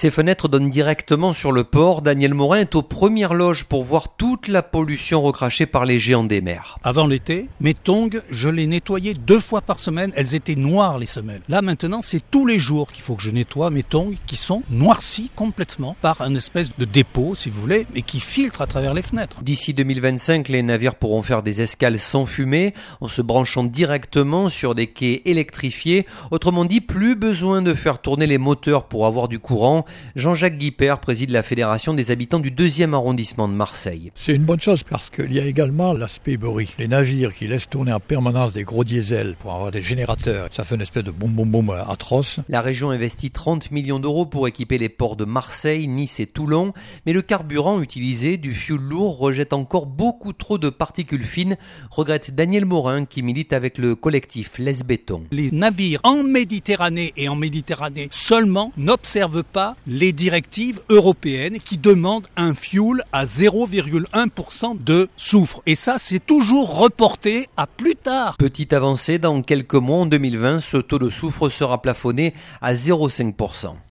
Ces fenêtres donnent directement sur le port. Daniel Morin est aux premières loges pour voir toute la pollution recrachée par les géants des mers. Avant l'été, mes tongs, je les nettoyais 2 fois par semaine. Elles étaient noires, les semelles. Là, maintenant, c'est tous les jours qu'il faut que je nettoie mes tongs qui sont noircis complètement par un espèce de dépôt, si vous voulez, et qui filtre à travers les fenêtres. D'ici 2025, les navires pourront faire des escales sans fumée en se branchant directement sur des quais électrifiés. Autrement dit, plus besoin de faire tourner les moteurs pour avoir du courant. Jean-Jacques Guipert préside la Fédération des habitants du 2e arrondissement de Marseille. C'est une bonne chose parce qu'il y a également l'aspect bruit. Les navires qui laissent tourner en permanence des gros diesels pour avoir des générateurs, ça fait une espèce de boum atroce. La région investit 30 millions d'euros pour équiper les ports de Marseille, Nice et Toulon. Mais le carburant utilisé, du fioul lourd, rejette encore beaucoup trop de particules fines, regrette Daniel Morin qui milite avec le collectif Les Béton. Les navires en Méditerranée et en Méditerranée seulement n'observent pas les directives européennes qui demandent un fuel à 0,1% de soufre. Et ça, c'est toujours reporté à plus tard. Petite avancée, dans quelques mois, en 2020, ce taux de soufre sera plafonné à 0,5%.